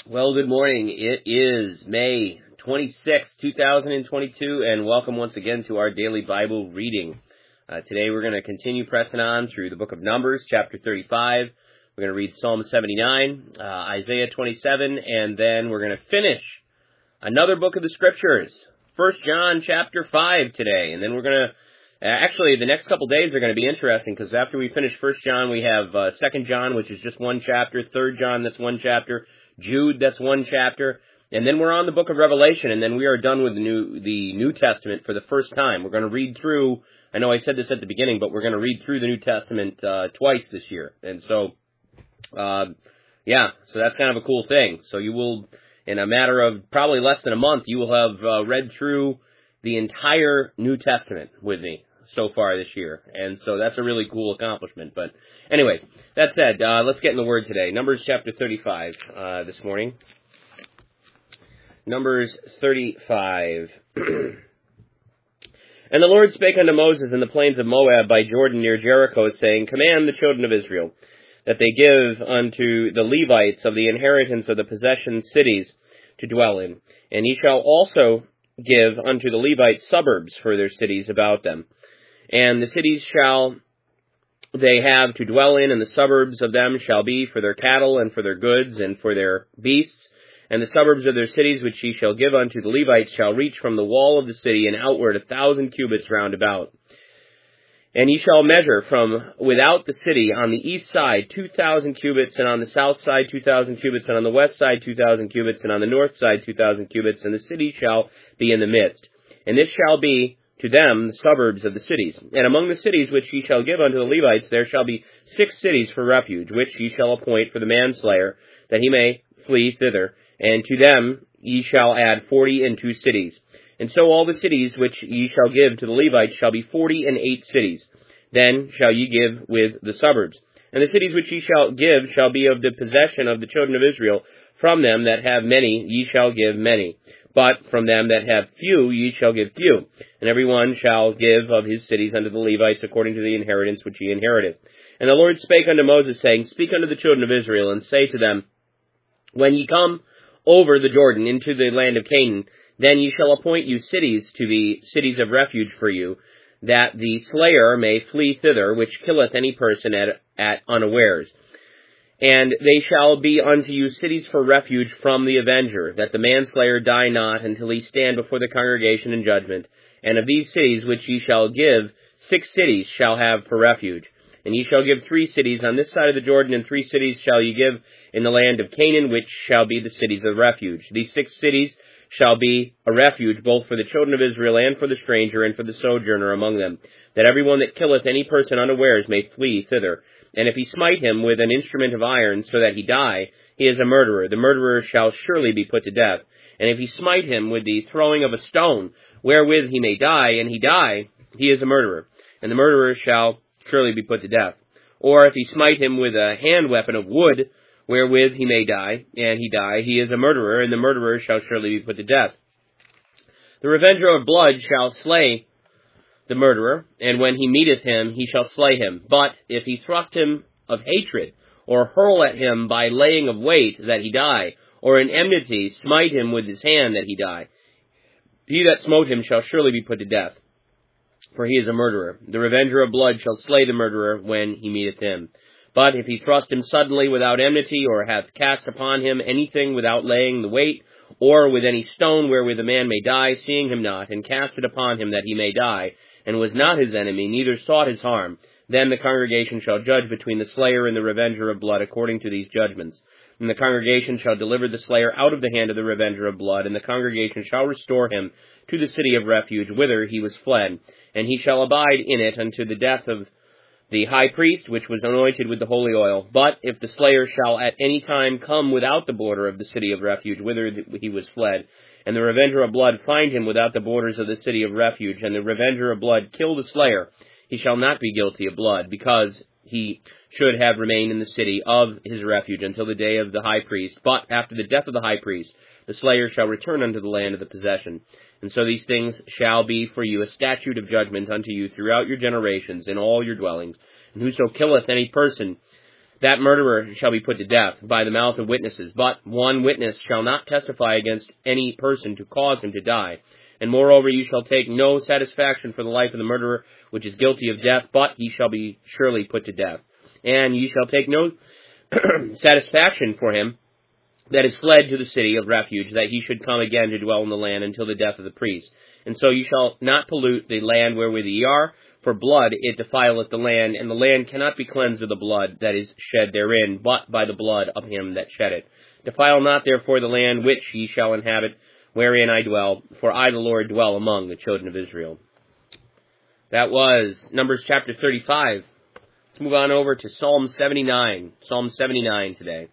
Well, good morning. It is May 26, 2022, and welcome once again to our daily Bible reading. Today we're going to continue pressing on through the book of Numbers, chapter 35. We're going to read Psalm 79, Isaiah 27, and then we're going to finish another book of the Scriptures, 1 John chapter 5 today. And then we're going to, actually, the next couple days are going to be interesting because after we finish 1 John, we have 2 John, which is just one chapter, 3 John, that's one chapter, Jude, that's one chapter, and then we're on the book of Revelation, and then we are done with the New Testament for the first time. We're going to read through, I know I said this at the beginning, but we're going to read through the New Testament twice this year. And so, so that's kind of a cool thing. So you will, in a matter of probably less than a month, you will have read through the entire New Testament with me so far this year. And so that's a really cool accomplishment. But anyways, that said, let's get in the Word today. Numbers chapter 35 this morning. Numbers 35. And the Lord spake unto Moses in the plains of Moab by Jordan near Jericho, saying, Command the children of Israel that they give unto the Levites of the inheritance of the possession cities to dwell in. And ye shall also give unto the Levites suburbs for their cities about them. And the cities shall they have to dwell in, and the suburbs of them shall be for their cattle, and for their goods, and for their beasts. And the suburbs of their cities which ye shall give unto the Levites shall reach from the wall of the city and outward 1,000 cubits round about. And ye shall measure from without the city on the east side 2,000 cubits, and on the south side 2,000 cubits, and on the west side 2,000 cubits, and on the north side 2,000 cubits, and the city shall be in the midst. And this shall be to them the suburbs of the cities. And among the cities which ye shall give unto the Levites there shall be 6 cities for refuge, which ye shall appoint for the manslayer, that he may flee thither. And to them ye shall add 40 and 2 cities. And so all the cities which ye shall give to the Levites shall be 48 cities. Then shall ye give with the suburbs. And the cities which ye shall give shall be of the possession of the children of Israel. From them that have many ye shall give many. But from them that have few ye shall give few. And every one shall give of his cities unto the Levites according to the inheritance which he inherited. And the Lord spake unto Moses, saying, Speak unto the children of Israel, and say to them, When ye come over the Jordan into the land of Canaan, then ye shall appoint you cities to be cities of refuge for you, that the slayer may flee thither, which killeth any person at unawares. And they shall be unto you cities for refuge from the avenger, that the manslayer die not until he stand before the congregation in judgment. And of these cities which ye shall give, 6 cities shall have for refuge. And ye shall give 3 cities on this side of the Jordan, and 3 cities shall ye give in the land of Canaan, which shall be the cities of refuge. These 6 cities shall be a refuge both for the children of Israel and for the stranger and for the sojourner among them, that every one that killeth any person unawares may flee thither. And if he smite him with an instrument of iron so that he die, he is a murderer. The murderer shall surely be put to death. And if he smite him with the throwing of a stone, wherewith he may die, and he die, he is a murderer. And the murderer shall surely be put to death. Or if he smite him with a hand weapon of wood, wherewith he may die, and he die, he is a murderer, and the murderer shall surely be put to death. The revenger of blood shall slay the murderer, and when he meeteth him, he shall slay him. But if he thrust him of hatred, or hurl at him by laying of weight, that he die, or in enmity smite him with his hand, that he die, he that smote him shall surely be put to death, for he is a murderer. The revenger of blood shall slay the murderer when he meeteth him. But if he thrust him suddenly without enmity, or hath cast upon him anything without laying the weight, or with any stone wherewith a man may die, seeing him not, and cast it upon him that he may die, and was not his enemy, neither sought his harm, then the congregation shall judge between the slayer and the revenger of blood according to these judgments. And the congregation shall deliver the slayer out of the hand of the revenger of blood, and the congregation shall restore him to the city of refuge, whither he was fled, and he shall abide in it unto the death of the high priest, which was anointed with the holy oil. But if the slayer shall at any time come without the border of the city of refuge, whither he was fled, and the revenger of blood find him without the borders of the city of refuge, and the revenger of blood kill the slayer, he shall not be guilty of blood, because he should have remained in the city of his refuge until the day of the high priest. But after the death of the high priest, the slayer shall return unto the land of the possession. And so these things shall be for you a statute of judgment unto you throughout your generations in all your dwellings. And whoso killeth any person that murderer shall be put to death by the mouth of witnesses. But one witness shall not testify against any person to cause him to die. And moreover, you shall take no satisfaction for the life of the murderer, which is guilty of death, but he shall be surely put to death. And ye shall take no satisfaction for him that is fled to the city of refuge, that he should come again to dwell in the land until the death of the priest. And so you shall not pollute the land wherewith ye are, for blood it defileth the land, and the land cannot be cleansed of the blood that is shed therein, but by the blood of him that shed it. Defile not therefore the land which ye shall inhabit, wherein I dwell, for I the Lord dwell among the children of Israel. That was Numbers chapter 35. Let's move on over to Psalm 79. Psalm 79 today.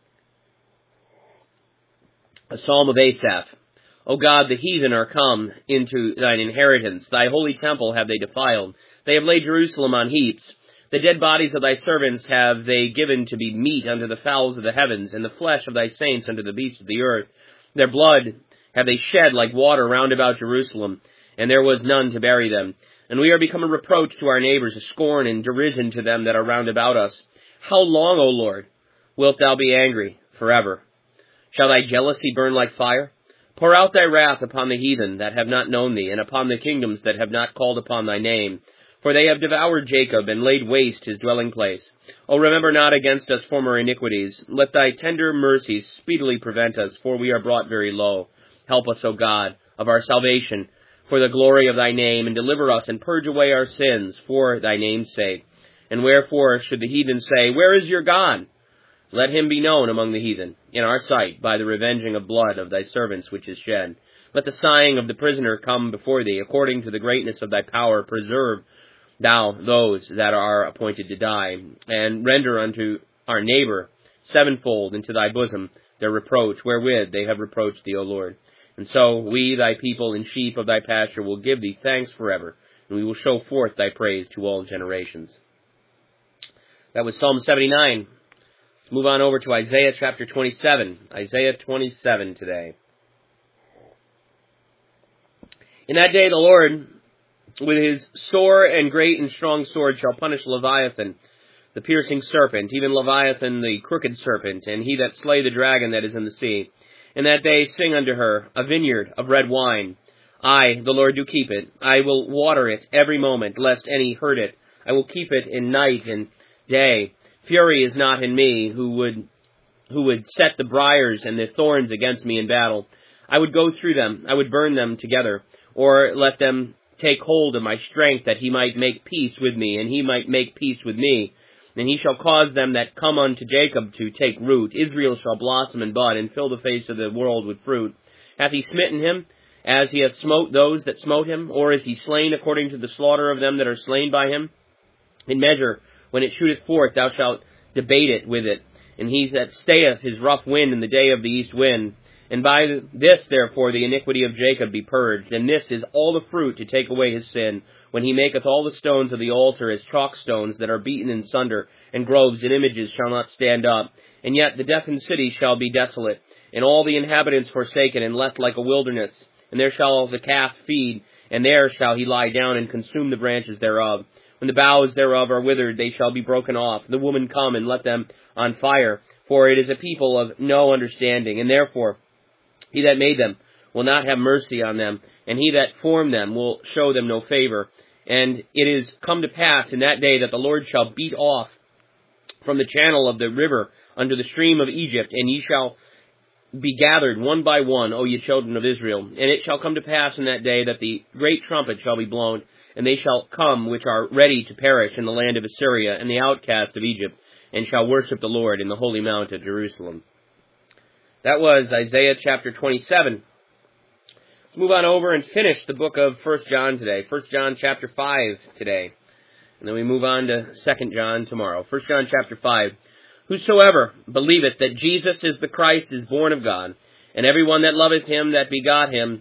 A psalm of Asaph. O God, the heathen are come into thine inheritance. Thy holy temple have they defiled. They have laid Jerusalem on heaps. The dead bodies of thy servants have they given to be meat unto the fowls of the heavens, and the flesh of thy saints unto the beasts of the earth. Their blood have they shed like water round about Jerusalem, and there was none to bury them. And we are become a reproach to our neighbors, a scorn and derision to them that are round about us. How long, O Lord, wilt thou be angry? Forever. Shall thy jealousy burn like fire? Pour out thy wrath upon the heathen that have not known thee, and upon the kingdoms that have not called upon thy name. For they have devoured Jacob, and laid waste his dwelling place. O remember not against us former iniquities. Let thy tender mercies speedily prevent us, for we are brought very low. Help us, O God, of our salvation, for the glory of thy name, and deliver us, and purge away our sins, for thy name's sake. And wherefore should the heathen say, Where is your God? Let him be known among the heathen, in our sight, by the revenging of blood of thy servants which is shed. Let the sighing of the prisoner come before thee, according to the greatness of thy power. Preserve thou those that are appointed to die, and render unto our neighbor sevenfold into thy bosom their reproach, wherewith they have reproached thee, O Lord. And so we, thy people and sheep of thy pasture, will give thee thanks forever, and we will show forth thy praise to all generations. That was Psalm 79. Let's move on over to Isaiah chapter 27. Isaiah 27 today. In that day the Lord, with his sore and great and strong sword, shall punish Leviathan, the piercing serpent, even Leviathan the crooked serpent, and he that slay the dragon that is in the sea. In that day sing unto her, a vineyard of red wine. I, the Lord, do keep it. I will water it every moment, lest any hurt it. I will keep it in night and day. Fury is not in me, who would set the briars and the thorns against me in battle. I would go through them, I would burn them together, or let them take hold of my strength, that he might make peace with me, and he might make peace with me. And he shall cause them that come unto Jacob to take root. Israel shall blossom and bud, and fill the face of the world with fruit. Hath he smitten him, as he hath smote those that smote him? Or is he slain according to the slaughter of them that are slain by him? In measure, when it shooteth forth, thou shalt debate it with it. And he that stayeth his rough wind in the day of the east wind. And by this, therefore, the iniquity of Jacob be purged. And this is all the fruit to take away his sin, when he maketh all the stones of the altar as chalk stones that are beaten in sunder, and groves and images shall not stand up. And yet the deafened city shall be desolate, and all the inhabitants forsaken, and left like a wilderness. And there shall the calf feed, and there shall he lie down, and consume the branches thereof. When the boughs thereof are withered, they shall be broken off. The woman come, and let them on fire, for it is a people of no understanding. And therefore he that made them will not have mercy on them, and he that formed them will show them no favor. And it is come to pass in that day that the Lord shall beat off from the channel of the river unto the stream of Egypt, and ye shall be gathered one by one, O ye children of Israel. And it shall come to pass in that day that the great trumpet shall be blown, and they shall come which are ready to perish in the land of Assyria, and the outcast of Egypt, and shall worship the Lord in the holy mount of Jerusalem. That was Isaiah chapter 27. Let's move on over and finish the book of 1 John today. 1 John chapter 5 today. And then we move on to 2 John tomorrow. 1 John chapter 5. Whosoever believeth that Jesus is the Christ is born of God, and every one that loveth him that begot him,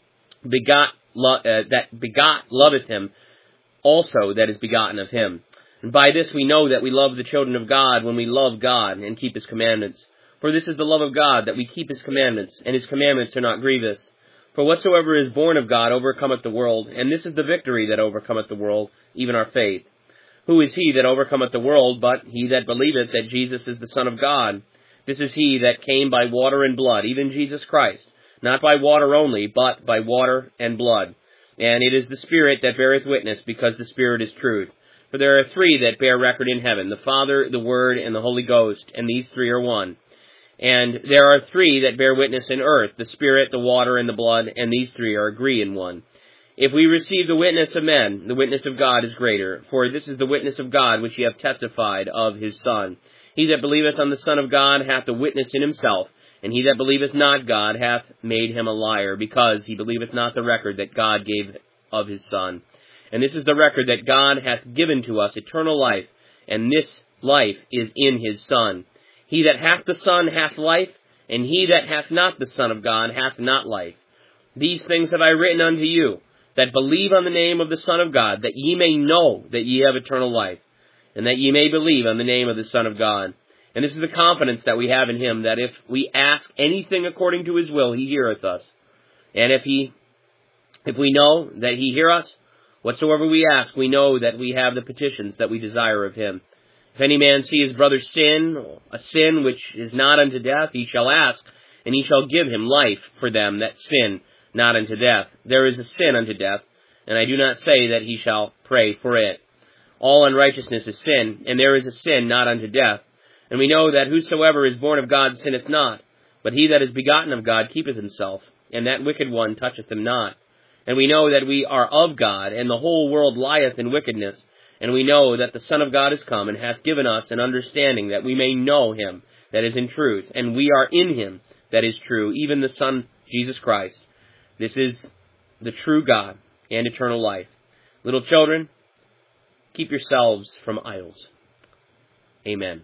loveth him also that is begotten of him. And by this we know that we love the children of God, when we love God and keep his commandments. For this is the love of God, that we keep his commandments, and his commandments are not grievous. For whatsoever is born of God overcometh the world, and this is the victory that overcometh the world, even our faith. Who is he that overcometh the world, but he that believeth that Jesus is the Son of God? This is he that came by water and blood, even Jesus Christ, not by water only, but by water and blood. And it is the Spirit that beareth witness, because the Spirit is truth. For there are three that bear record in heaven, the Father, the Word, and the Holy Ghost, and these three are one. And there are three that bear witness in earth, the Spirit, the water, and the blood, and these three are agree in one. If we receive the witness of men, the witness of God is greater, for this is the witness of God which ye have testified of his Son. He that believeth on the Son of God hath a witness in himself, and he that believeth not God hath made him a liar, because he believeth not the record that God gave of his Son. And this is the record that God hath given to us, eternal life, and this life is in his Son. He that hath the Son hath life, and he that hath not the Son of God hath not life. These things have I written unto you, that believe on the name of the Son of God, that ye may know that ye have eternal life, and that ye may believe on the name of the Son of God. And this is the confidence that we have in him, that if we ask anything according to his will, he heareth us. And if we know that he hear us, whatsoever we ask, we know that we have the petitions that we desire of him. If any man see his brother sin, a sin which is not unto death, he shall ask, and he shall give him life for them that sin not unto death. There is a sin unto death, and I do not say that he shall pray for it. All unrighteousness is sin, and there is a sin not unto death. And we know that whosoever is born of God sinneth not, but he that is begotten of God keepeth himself, and that wicked one toucheth him not. And we know that we are of God, and the whole world lieth in wickedness. And we know that the Son of God is come, and hath given us an understanding, that we may know him that is in truth. And we are in him that is true, even the Son, Jesus Christ. This is the true God and eternal life. Little children, keep yourselves from idols. Amen.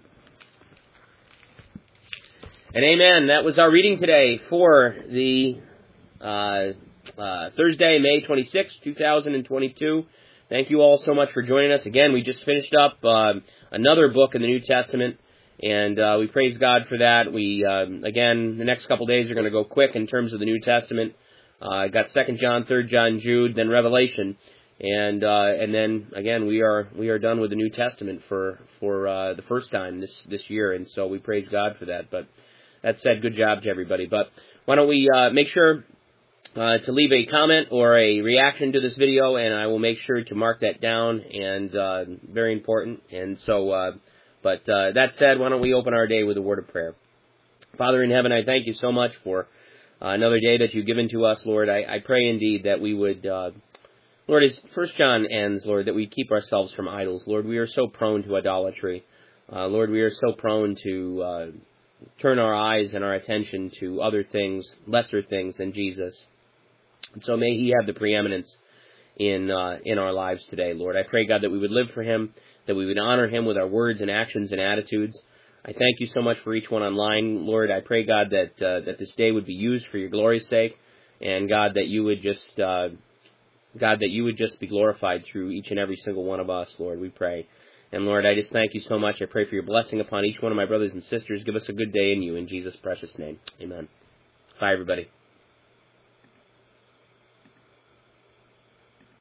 And amen. That was our reading today for the Thursday, May 26, 2022. Thank you all so much for joining us. Again, we just finished up another book in the New Testament, and we praise God for that. We, again, the next couple days are going to go quick in terms of the New Testament. Got 2 John, 3 John, Jude, then Revelation, and then again we are done with the New Testament for the first time this year, and so we praise God for that. But that said, good job to everybody. But why don't we make sure to leave a comment or a reaction to this video, and I will make sure to mark that down, and very important. And so, but that said, why don't we open our day with a word of prayer. Father in heaven, I thank you so much for another day that you've given to us, Lord. I pray indeed that we would, Lord, as 1 John ends, Lord, that we keep ourselves from idols. Lord, we are so prone to idolatry. Lord, we are so prone to turn our eyes and our attention to other things, lesser things than Jesus. And so may he have the preeminence in our lives today, Lord. I pray, God, that we would live for him, that we would honor him with our words and actions and attitudes. I thank you so much for each one online, Lord. I pray, God, that this day would be used for your glory's sake, and God, that you would just be glorified through each and every single one of us, Lord. We pray. And Lord, I just thank you so much. I pray for your blessing upon each one of my brothers and sisters. Give us a good day in you, in Jesus' precious name. Amen. Bye, everybody.